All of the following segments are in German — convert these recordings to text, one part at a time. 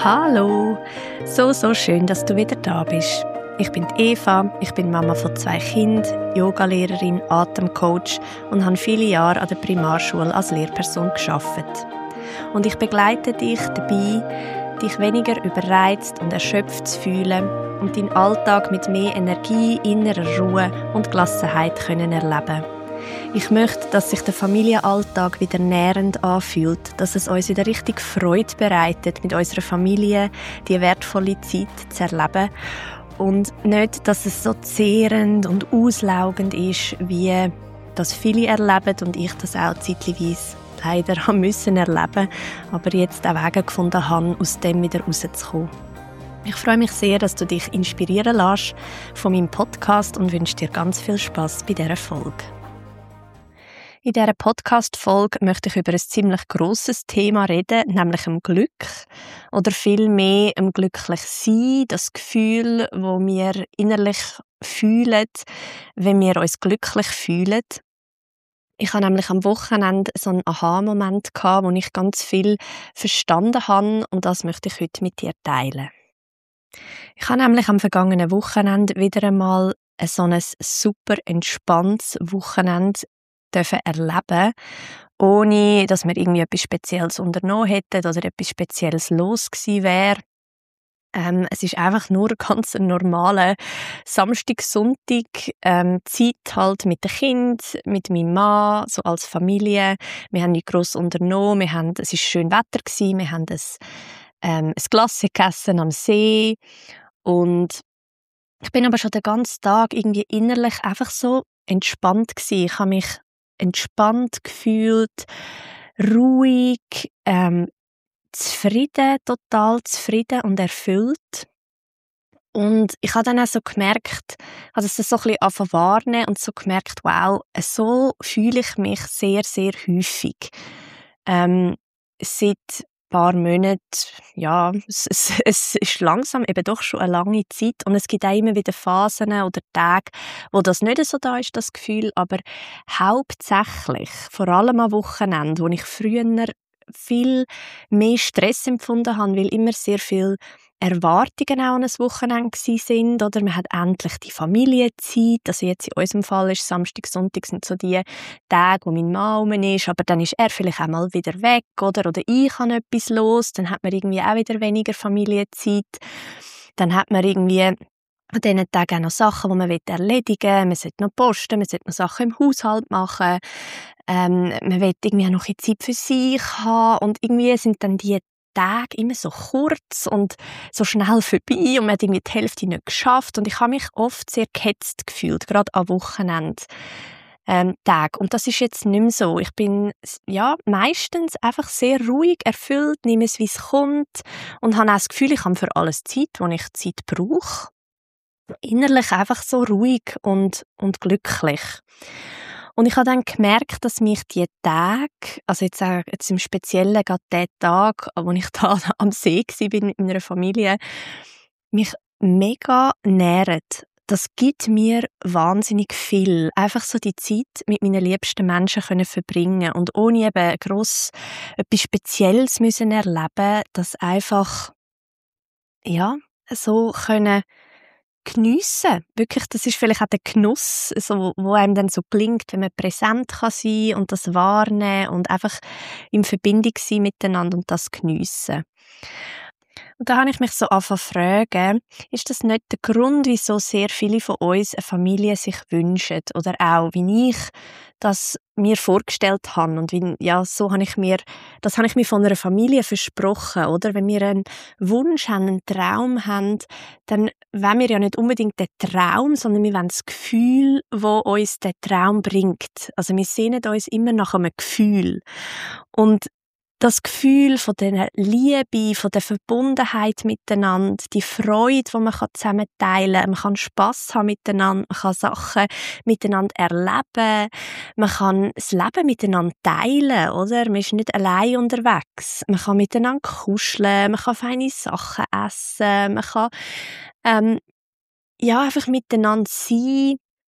Hallo, so schön, dass du wieder da bist. Ich bin Eva, ich bin Mama von 2 Kindern, Yogalehrerin, Atemcoach und habe viele Jahre an der Primarschule als Lehrperson gearbeitet. Und ich begleite dich dabei, dich weniger überreizt und erschöpft zu fühlen und deinen Alltag mit mehr Energie, innerer Ruhe und Gelassenheit können erleben. Ich möchte, dass sich der Familienalltag wieder nährend anfühlt, dass es uns wieder richtig Freude bereitet, mit unserer Familie die wertvolle Zeit zu erleben und nicht, dass es so zehrend und auslaugend ist, wie das viele erleben und ich das auch zeitweise leider haben müssen erleben, aber jetzt auch Wege gefunden habe, aus dem wieder rauszukommen. Ich freue mich sehr, dass du dich inspirieren lässt von meinem Podcast und wünsche dir ganz viel Spass bei dieser Folge. In dieser Podcast-Folge möchte ich über ein ziemlich grosses Thema reden, nämlich dem Glück. Oder vielmehr dem Glücklichsein, das Gefühl, das wir innerlich fühlen, wenn wir uns glücklich fühlen. Ich hatte nämlich am Wochenende so einen Aha-Moment, wo ich ganz viel verstanden habe und das möchte ich heute mit dir teilen. Ich habe nämlich am vergangenen Wochenende wieder einmal so ein super entspanntes Wochenende erleben, ohne dass wir irgendwie etwas Spezielles unternommen hätten oder etwas Spezielles los gewesen wäre. Es ist einfach nur ganz ein normaler Samstag, Sonntag, Zeit halt mit den Kindern, mit meinem Mann, so als Familie. Wir haben nicht gross unternommen, es war schön Wetter gewesen, wir haben ein Glas gegessen am See und ich bin aber schon den ganzen Tag irgendwie innerlich einfach so entspannt gewesen. Ich habe mich entspannt gefühlt, ruhig, zufrieden, total zufrieden und erfüllt. Und ich habe dann auch so gemerkt, also es so ein bisschen angefangen wahrnehmen und so gemerkt, wow, so fühle ich mich sehr, sehr häufig. Seit paar Monaten, ja, es ist langsam eben doch schon eine lange Zeit und es gibt auch immer wieder Phasen oder Tage, wo das nicht so da ist, das Gefühl, aber hauptsächlich, vor allem am Wochenende, wo ich früher viel mehr Stress empfunden habe, weil immer sehr viel Erwartungen auch an ein Wochenende sind, oder man hat endlich die Familienzeit, also jetzt in unserem Fall ist Samstag, Sonntag sind so die Tage, wo mein Mann rum ist, aber dann ist er vielleicht auch mal wieder weg, oder ich habe etwas los, dann hat man irgendwie auch wieder weniger Familienzeit, dann hat man irgendwie an diesen Tagen auch noch Sachen, die man erledigen will, man sollte noch posten, man sollte noch Sachen im Haushalt machen, man will irgendwie auch noch ein bisschen Zeit für sich haben und irgendwie sind dann die Tage immer so kurz und so schnell vorbei und man hat irgendwie die Hälfte nicht geschafft und ich habe mich oft sehr gehetzt gefühlt, gerade am Wochenende. Tag. Und das ist jetzt nicht mehr so. Ich bin meistens einfach sehr ruhig, erfüllt, nehme es, wie es kommt und habe auch das Gefühl, ich habe für alles Zeit, wo ich Zeit brauche. Innerlich einfach so ruhig und glücklich. Und ich habe dann gemerkt, dass mich die Tage, also jetzt im Speziellen gerade der Tag, wo ich da am See war mit meiner Familie, mich mega nähren. Das gibt mir wahnsinnig viel. Einfach so die Zeit mit meinen liebsten Menschen können verbringen und ohne eben gross etwas Spezielles müssen erleben, das einfach, so können geniessen. Wirklich, das ist vielleicht auch der Genuss, so, wo einem dann so gelingt, wenn man präsent kann sein und das wahrnehmen und einfach in Verbindung sein miteinander und das geniessen. Und da habe ich mich so angefangen zu fragen, ist das nicht der Grund, wieso sehr viele von uns eine Familie sich wünschen? Oder auch, wie ich das mir vorgestellt habe. Und das habe ich mir von einer Familie versprochen, oder? Wenn wir einen Wunsch haben, einen Traum haben, dann wollen wir ja nicht unbedingt den Traum, sondern wir wollen das Gefühl, das uns der Traum bringt. Also wir sehnen uns immer nach einem Gefühl. Und das Gefühl von der Liebe, von der Verbundenheit miteinander, die Freude, die man zusammen teilen kann, man kann Spass haben miteinander, man kann Sachen miteinander erleben, man kann das Leben miteinander teilen, oder? Man ist nicht allein unterwegs, man kann miteinander kuscheln, man kann feine Sachen essen, man kann einfach miteinander sein.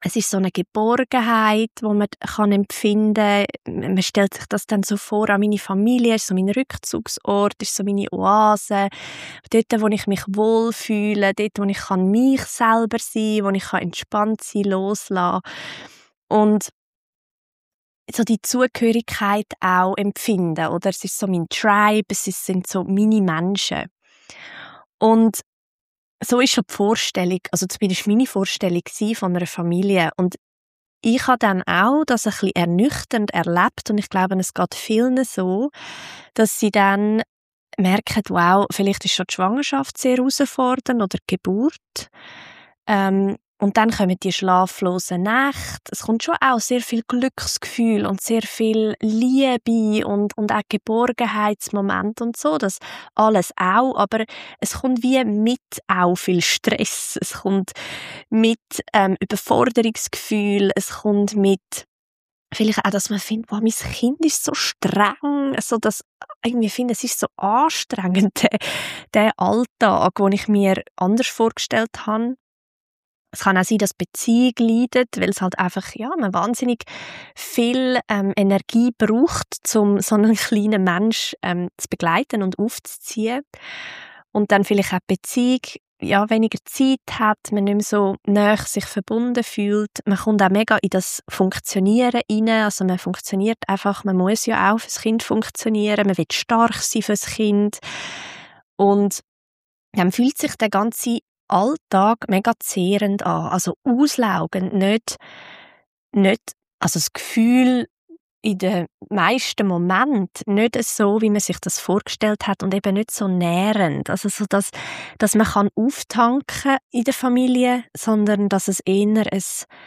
Es ist so eine Geborgenheit, die man kann empfinden kann. Man stellt sich das dann so vor, an meine Familie, ist so mein Rückzugsort, ist so meine Oase. Dort, wo ich mich wohlfühle, dort, wo ich kann mich selber sein kann, wo ich kann entspannt sein, loslassen. Und so die Zugehörigkeit auch empfinden, oder? Es ist so mein Tribe, sind so meine Menschen. Und so ist schon die Vorstellung, also zumindest meine Vorstellung von einer Familie. Und ich habe dann auch das ein bisschen ernüchternd erlebt und ich glaube, es geht vielen so, dass sie dann merken, wow, vielleicht ist schon die Schwangerschaft sehr herausfordernd oder die Geburt. Und dann kommen die schlaflosen Nächte. Es kommt schon auch sehr viel Glücksgefühl und sehr viel Liebe und auch Geborgenheitsmoment und so. Das alles auch, aber es kommt wie mit auch viel Stress. Es kommt mit Überforderungsgefühl. Es kommt mit vielleicht auch, dass man findet, wow, mein Kind ist so streng. Also, dass irgendwie finde, es ist so anstrengend, der Alltag, den ich mir anders vorgestellt habe. Es kann auch sein, dass die Beziehung leidet, weil es halt einfach, ja, man wahnsinnig viel Energie braucht, um so einen kleinen Mensch zu begleiten und aufzuziehen. Und dann vielleicht auch die Beziehung ja, weniger Zeit hat, man nicht mehr so nahe sich verbunden fühlt. Man kommt auch mega in das Funktionieren rein. Also man funktioniert einfach, man muss ja auch fürs Kind funktionieren, man will stark sein fürs Kind. Und dann fühlt sich der ganze Alltag mega zehrend an, also auslaugend, nicht, also das Gefühl in den meisten Momenten nicht so, wie man sich das vorgestellt hat und eben nicht so nährend, also so, dass man kann auftanken in der Familie, sondern dass es eher ein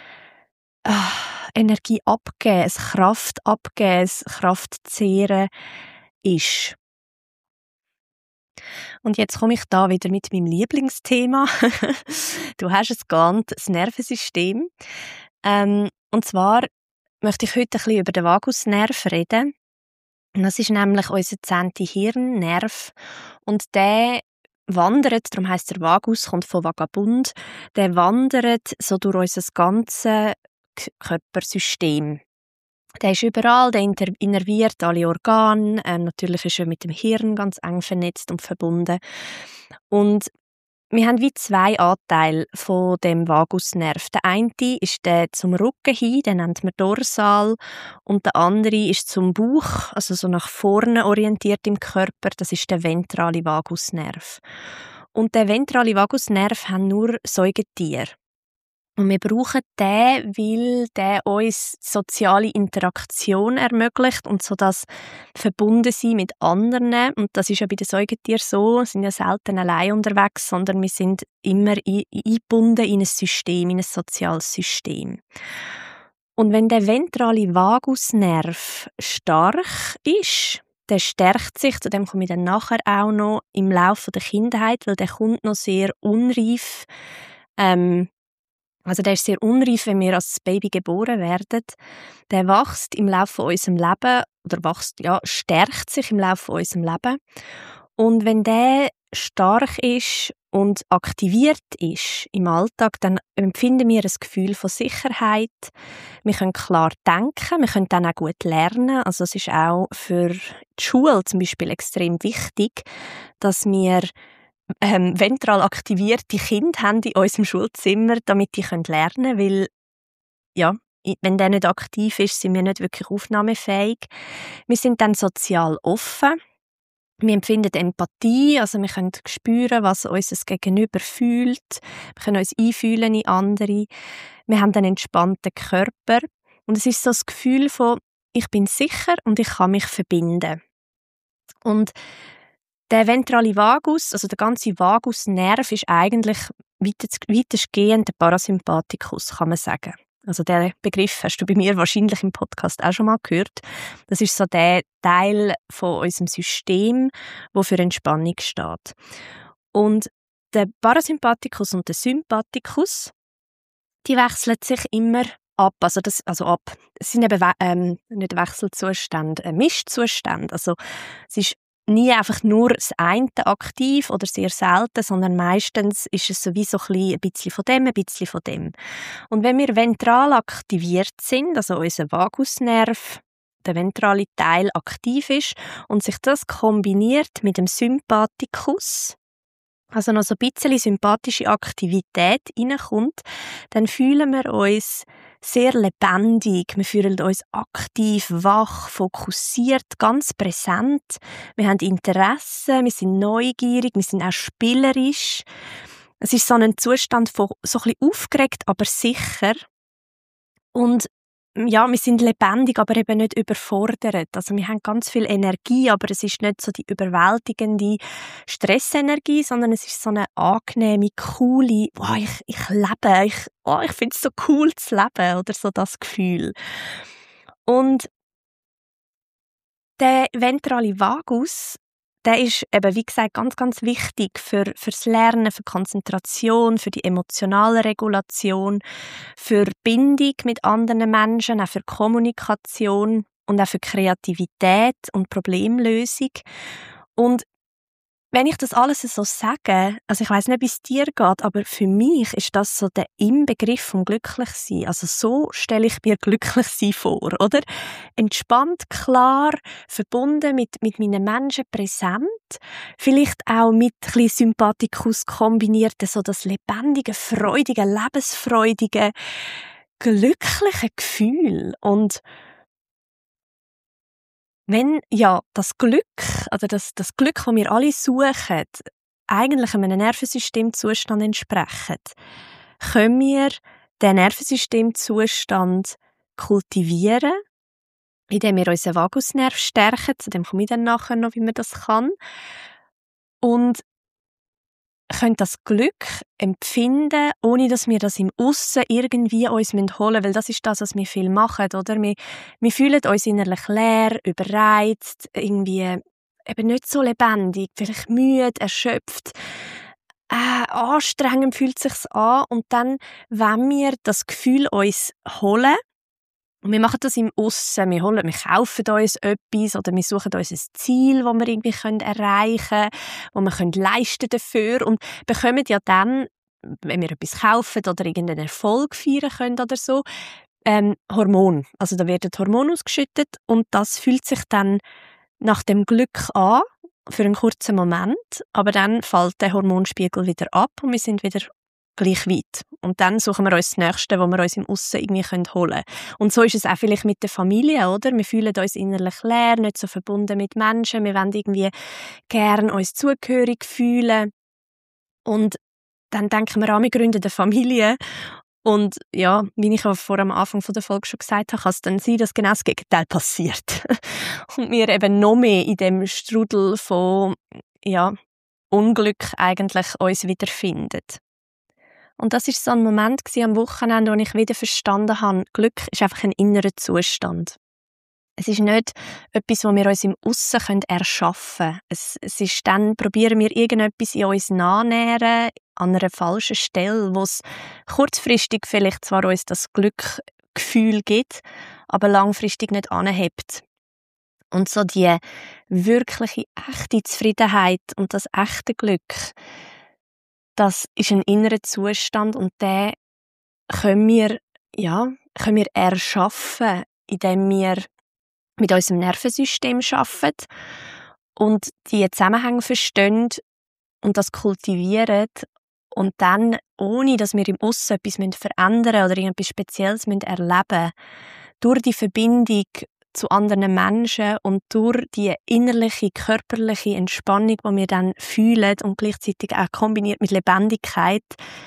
Energie abgeben, ein Kraft abgeben, ein Kraft zehren ist. Und jetzt komme ich da wieder mit meinem Lieblingsthema. Du hast es geahnt, das Nervensystem. Und zwar möchte ich heute ein bisschen über den Vagusnerv reden. Und das ist nämlich unser 10. Hirnnerv. Und der wandert, darum heisst der Vagus, kommt von Vagabund, der wandert so durch unser ganzes Körpersystem. Der ist überall, der innerviert alle Organe. Natürlich ist er mit dem Hirn ganz eng vernetzt und verbunden. Und wir haben wie 2 Anteile von dem Vagusnerv. Der eine ist der zum Rücken hin, den nennt man Dorsal, und der andere ist zum Bauch, also so nach vorne orientiert im Körper, das ist der ventrale Vagusnerv. Und der ventrale Vagusnerv haben nur Säugetiere. Und wir brauchen den, weil der uns soziale Interaktion ermöglicht und so das Verbundensein mit anderen. Und das ist ja bei den Säugetieren so, wir sind ja selten allein unterwegs, sondern wir sind immer eingebunden in ein System, in ein soziales System. Und wenn der ventrale Vagusnerv stark ist, der stärkt sich, zu dem komme ich dann nachher auch noch im Laufe der Kindheit, weil der kommt noch sehr unreif, also der ist sehr unreif, wenn wir als Baby geboren werden. Der wächst im Laufe von unserem Leben, oder stärkt sich im Laufe von unserem Leben. Und wenn der stark ist und aktiviert ist im Alltag, dann empfinden wir ein Gefühl von Sicherheit. Wir können klar denken, wir können dann auch gut lernen. Also es ist auch für die Schule zum Beispiel extrem wichtig, dass wir ventral aktivierte Kinder haben in unserem Schulzimmer, damit die lernen können, weil ja, wenn der nicht aktiv ist, sind wir nicht wirklich aufnahmefähig. Wir sind dann sozial offen. Wir empfinden Empathie, also wir können spüren, was unser Gegenüber fühlt. Wir können uns einfühlen in andere. Wir haben einen entspannten Körper. Und es ist so das Gefühl von, ich bin sicher und ich kann mich verbinden. Und der ventrale Vagus, also der ganze Vagusnerv, ist eigentlich weitestgehend der Parasympathikus, kann man sagen. Also den Begriff hast du bei mir wahrscheinlich im Podcast auch schon mal gehört. Das ist so der Teil von unserem System, der für Entspannung steht. Und der Parasympathikus und der Sympathikus, die wechseln sich immer ab. Also es sind eben nicht Wechselzustände, Mischzustände. Also es ist nie einfach nur das eine aktiv oder sehr selten, sondern meistens ist es sowieso ein bisschen von dem, ein bisschen von dem. Und wenn wir ventral aktiviert sind, also unser Vagusnerv, der ventrale Teil aktiv ist und sich das kombiniert mit dem Sympathikus, also noch so ein bisschen sympathische Aktivität reinkommt, dann fühlen wir uns sehr lebendig. Wir fühlen uns aktiv, wach, fokussiert, ganz präsent. Wir haben Interesse, wir sind neugierig, wir sind auch spielerisch. Es ist so ein Zustand von so ein bisschen aufgeregt, aber sicher. Und ja, wir sind lebendig, aber eben nicht überfordert. Also wir haben ganz viel Energie, aber es ist nicht so die überwältigende Stressenergie, sondern es ist so eine angenehme, coole, wow, ich lebe, ich finde es so cool zu leben oder so das Gefühl. Und der ventrale Vagus, der ist eben, wie gesagt, ganz, ganz wichtig fürs Lernen, für Konzentration, für die emotionale Regulation, für Bindung mit anderen Menschen, auch für Kommunikation und auch für Kreativität und Problemlösung. Und wenn ich das alles so sage, also ich weiss nicht, wie es dir geht, aber für mich ist das so der Inbegriff vom Glücklichsein. Also so stelle ich mir Glücklichsein vor, oder? Entspannt, klar, verbunden mit meinen Menschen, präsent, vielleicht auch mit ein bisschen Sympathikus kombiniert, so das lebendige, freudige, lebensfreudige, glückliche Gefühl. Und wenn ja das Glück, oder das Glück, das wir alle suchen, eigentlich einem Nervensystemzustand entsprechen, können wir den Nervensystemzustand kultivieren, indem wir unseren Vagusnerv stärken. Zu dem komme ich dann nachher noch, wie man das kann. Und können das Glück empfinden, ohne dass wir das im Aussen irgendwie uns holen müssen, weil das ist das, was wir viel machen, oder? Wir fühlen uns innerlich leer, überreizt, irgendwie eben nicht so lebendig, vielleicht müde, erschöpft, anstrengend fühlt es sich an und dann, wenn wir das Gefühl uns holen, und wir machen das im Aussen, wir kaufen uns etwas oder wir suchen uns ein Ziel, das wir irgendwie erreichen können, das wir leisten dafür und bekommen ja dann, wenn wir etwas kaufen oder irgendeinen Erfolg feiern können oder so, Hormone. Also da werden Hormone ausgeschüttet und das fühlt sich dann nach dem Glück an, für einen kurzen Moment, aber dann fällt der Hormonspiegel wieder ab und wir sind wieder gleich weit. Und dann suchen wir uns das Nächste, was wir uns im Aussen irgendwie holen können. Und so ist es auch vielleicht mit der Familie, oder? Wir fühlen uns innerlich leer, nicht so verbunden mit Menschen. Wir wollen irgendwie gerne uns zugehörig fühlen. Und dann denken wir an, wir gründen eine Familie. Und ja, wie ich auch vor am Anfang der Folge schon gesagt habe, kann es dann sein, dass genau das Gegenteil passiert. Und wir eben noch mehr in dem Strudel von Unglück eigentlich uns wiederfinden. Und das war so ein Moment am Wochenende, wo ich wieder verstanden habe, Glück ist einfach ein innerer Zustand. Es ist nicht etwas, das wir uns im Aussen erschaffen können. Es ist dann, probieren wir irgendetwas in uns nachnähren, an einer falschen Stelle, wo es kurzfristig vielleicht zwar uns das Glückgefühl gibt, aber langfristig nicht anhebt. Und so die wirkliche, echte Zufriedenheit und das echte Glück, das ist ein innerer Zustand und den können wir erschaffen, indem wir mit unserem Nervensystem arbeiten und die Zusammenhänge verstehen und das kultivieren und dann, ohne dass wir im Aussen etwas verändern müssen oder irgendetwas Spezielles erleben müssen, durch die Verbindung zu anderen Menschen und durch die innerliche, körperliche Entspannung, die wir dann fühlen und gleichzeitig auch kombiniert mit Lebendigkeit,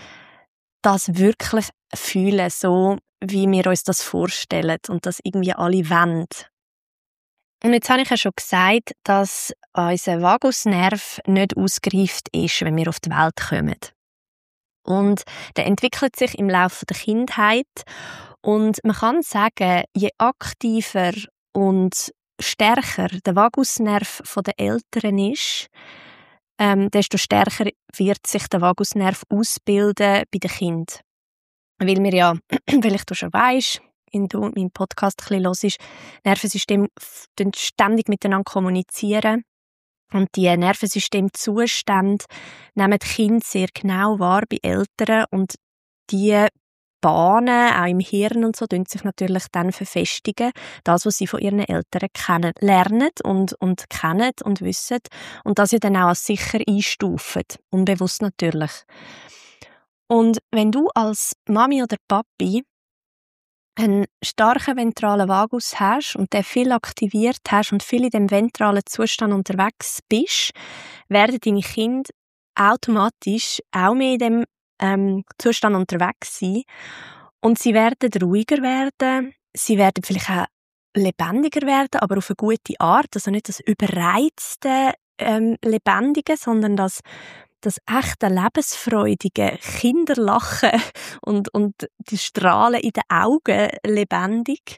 das wirklich fühlen, so wie wir uns das vorstellen und das irgendwie alle wollen. Und jetzt habe ich ja schon gesagt, dass unser Vagusnerv nicht ausgereift ist, wenn wir auf die Welt kommen. Und der entwickelt sich im Laufe der Kindheit. Und man kann sagen, je aktiver und stärker der Vagusnerv der Eltern ist, desto stärker wird sich der Vagusnerv ausbilden bei den Kindern. Weil wir ja, vielleicht du schon weisst, wenn du meinen Podcast ein bisschen hörst, Nervensystem ständig miteinander kommunizieren. Und die Nervensystemzustände nehmen die Kinder sehr genau wahr bei Eltern und die Bahnen, auch im Hirn und so, tun sich natürlich dann verfestigen. Das, was sie von ihren Eltern kennen, lernen und kennen und wissen. Und das ja dann auch als sicher einstufen. Unbewusst natürlich. Und wenn du als Mami oder Papi einen starken ventralen Vagus hast und den viel aktiviert hast und viel in dem ventralen Zustand unterwegs bist, werden deine Kinder automatisch auch mehr in dem Zustand unterwegs sein. Und sie werden ruhiger werden, sie werden vielleicht auch lebendiger werden, aber auf eine gute Art. Also nicht das überreizte Lebendige, sondern das echte, lebensfreudige Kinderlachen und die Strahlen in den Augen lebendig.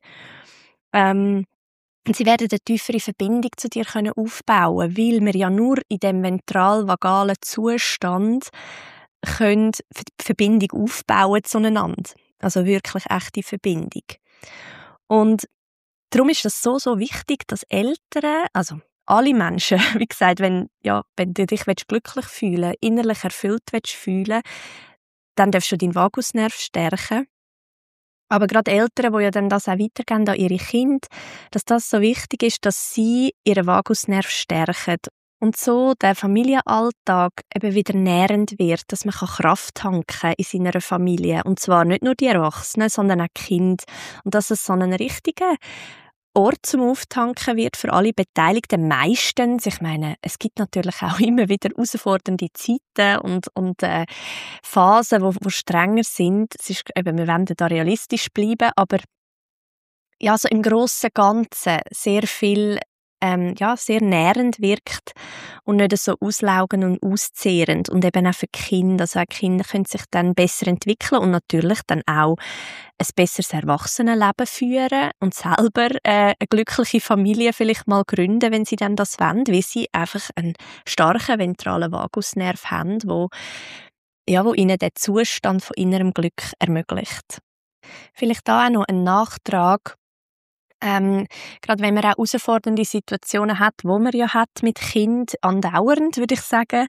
Und sie werden eine tiefere Verbindung zu dir aufbauen können, weil wir ja nur in dem ventral-vagalen Zustand können die Verbindung aufbauen zueinander. Also wirklich echte Verbindung. Und darum ist das so wichtig, dass Eltern, also alle Menschen, wie gesagt, wenn du dich glücklich fühlen willst, innerlich erfüllt fühlen, dann darfst du deinen Vagusnerv stärken. Aber gerade Eltern, die ja dann das auch weitergeben an ihre Kinder, dass das so wichtig ist, dass sie ihren Vagusnerv stärken. Und so der Familienalltag eben wieder nährend wird, dass man Kraft tanken kann in seiner Familie. Und zwar nicht nur die Erwachsenen, sondern auch die Kinder. Und dass es so einen richtigen Ort zum Auftanken wird für alle Beteiligten meistens. Ich meine, es gibt natürlich auch immer wieder herausfordernde Zeiten und Phasen, wo strenger sind. Es ist eben, wir wollen da realistisch bleiben, aber ja, so im Grossen und Ganzen sehr viel sehr nährend wirkt und nicht so auslaugend und auszehrend. Und eben auch für die Kinder. Also auch die Kinder können sich dann besser entwickeln und natürlich dann auch ein besseres Erwachsenenleben führen und selber eine glückliche Familie vielleicht mal gründen, wenn sie dann das wollen, weil sie einfach einen starken ventralen Vagusnerv haben, wo ihnen den Zustand von innerem Glück ermöglicht. Vielleicht da auch noch ein Nachtrag. Gerade wenn man auch herausfordernde Situationen hat, wo man ja hat mit Kind andauernd, würde ich sagen,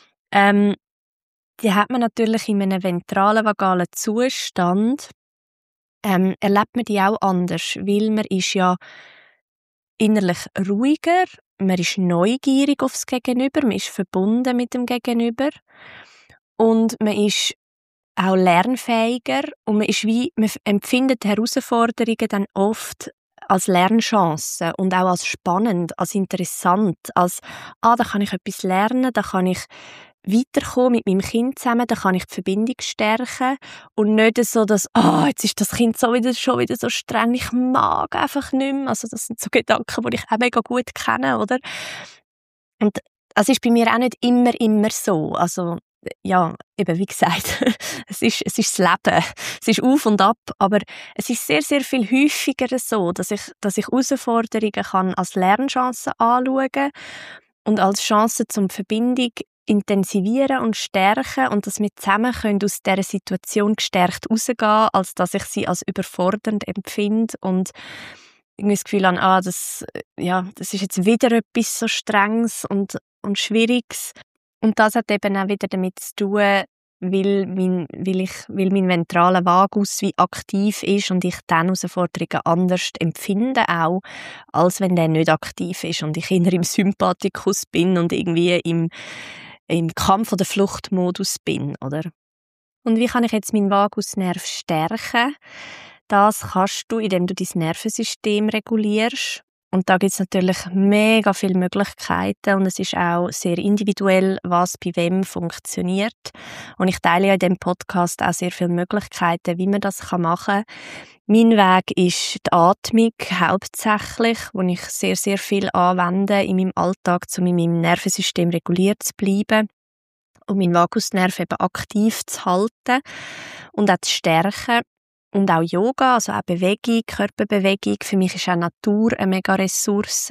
die hat man natürlich in einem ventralen vagalen Zustand, erlebt man die auch anders, weil man ist ja innerlich ruhiger, man ist neugierig aufs Gegenüber, man ist verbunden mit dem Gegenüber und man ist auch lernfähiger und man empfindet Herausforderungen dann oft als Lernchance und auch als spannend, als interessant, als da kann ich etwas lernen, da kann ich weiterkommen mit meinem Kind zusammen, da kann ich die Verbindung stärken und nicht so, dass jetzt ist das Kind schon wieder so streng, ich mag einfach nicht mehr. Also das sind so Gedanken, die ich auch mega gut kenne, oder? Und das ist bei mir auch nicht immer so. Also ja, eben wie gesagt, es ist das Leben. Es ist auf und ab, aber es ist sehr, sehr viel häufiger so, dass ich Herausforderungen kann als Lernchancen anschauen und als Chance zum Verbindung intensivieren und stärken und dass wir zusammen können aus dieser Situation gestärkt rausgehen, als dass ich sie als überfordernd empfinde und irgendwie das Gefühl habe, das ist jetzt wieder etwas so Strenges und Schwieriges. Und das hat eben auch wieder damit zu tun, weil mein ventraler Vagus wie aktiv ist und ich dann Herausforderungen anders empfinde auch, als wenn der nicht aktiv ist und ich eher im Sympathikus bin und irgendwie im Kampf- oder Fluchtmodus bin, oder? Und wie kann ich jetzt meinen Vagusnerv stärken? Das kannst du, indem du dein Nervensystem regulierst. Und da gibt es natürlich mega viele Möglichkeiten und es ist auch sehr individuell, was bei wem funktioniert. Und ich teile ja in diesem Podcast auch sehr viele Möglichkeiten, wie man das machen kann. Mein Weg ist die Atmung hauptsächlich, wo ich sehr, sehr viel anwende in meinem Alltag, um in meinem Nervensystem reguliert zu bleiben und meinen Vagusnerv eben aktiv zu halten und auch zu stärken. Und auch Yoga, also auch Bewegung, Körperbewegung. Für mich ist auch Natur eine mega Ressource.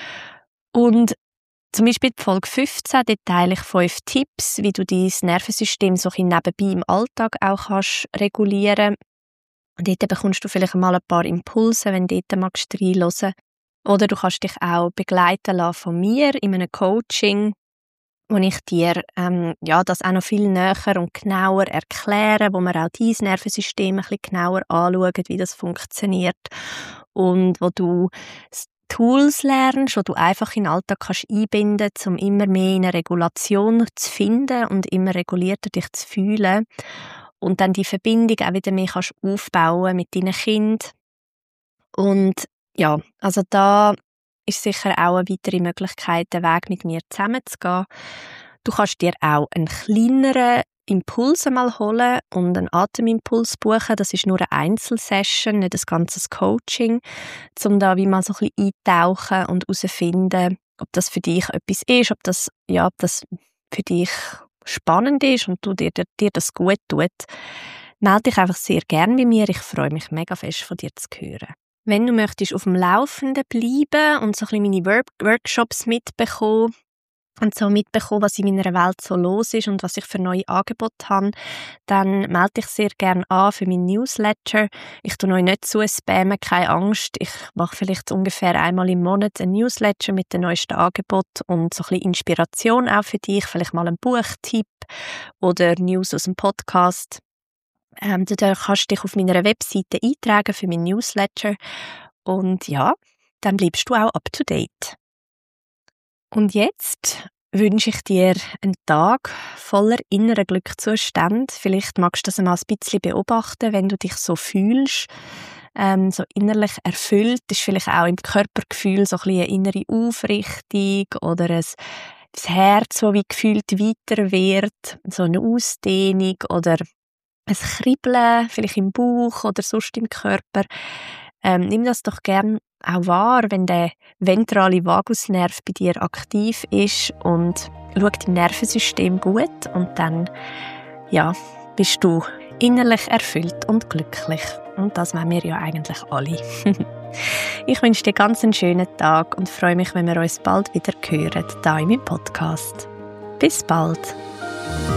Und zum Beispiel die Folge 15, dort teile ich 5 Tipps, wie du dein Nervensystem so ein nebenbei im Alltag auch kannst regulieren. Und dort bekommst du vielleicht mal ein paar Impulse, wenn du dort magst reinhören. Oder du kannst dich auch begleiten lassen von mir in einem Coaching, wo ich dir das auch noch viel näher und genauer erkläre, wo wir auch dein Nervensystem ein bisschen genauer anschauen, wie das funktioniert und wo du Tools lernst, die du einfach in den Alltag kannst einbinden kannst, um immer mehr in eine Regulation zu finden und immer regulierter dich zu fühlen und dann die Verbindung auch wieder mehr kannst aufbauen mit deinen Kindern. Und ja, also da ist sicher auch eine weitere Möglichkeit, den Weg mit mir zusammenzugehen. Du kannst dir auch einen kleineren Impuls einmal holen und einen Atemimpuls buchen. Das ist nur eine Einzelsession, nicht ein ganzes Coaching, um da wie mal so ein bisschen eintauchen und herauszufinden, ob das für dich etwas ist, ob das für dich spannend ist und dir das gut tut. Melde dich einfach sehr gerne bei mir. Ich freue mich mega fest, von dir zu hören. Wenn du möchtest auf dem Laufenden bleiben und so ein bisschen meine Workshops mitbekommen und so mitbekommen, was in meiner Welt so los ist und was ich für neue Angebote habe, dann melde dich sehr gerne an für meinen Newsletter. Ich tue euch nicht zu spammen, keine Angst. Ich mache vielleicht ungefähr einmal im Monat einen Newsletter mit den neuesten Angeboten und so ein bisschen Inspiration auch für dich, vielleicht mal einen Buchtipp oder News aus dem Podcast. Du kannst dich auf meiner Webseite eintragen für meinen Newsletter und ja, dann bleibst du auch up to date. Und jetzt wünsche ich dir einen Tag voller innerer Glückzustand. Vielleicht magst du das einmal ein bisschen beobachten, wenn du dich so fühlst, so innerlich erfüllt. Das ist vielleicht auch im Körpergefühl so ein bisschen eine innere Aufrichtung oder das Herz, das wie gefühlt weiter wird, so eine Ausdehnung oder ein Kribbeln, vielleicht im Bauch oder sonst im Körper. Nimm das doch gern auch wahr, wenn der ventrale Vagusnerv bei dir aktiv ist und schau dein Nervensystem gut und dann bist du innerlich erfüllt und glücklich. Und das wollen wir ja eigentlich alle. Ich wünsche dir ganz einen schönen Tag und freue mich, wenn wir uns bald wieder hören, hier in meinem Podcast. Bis bald!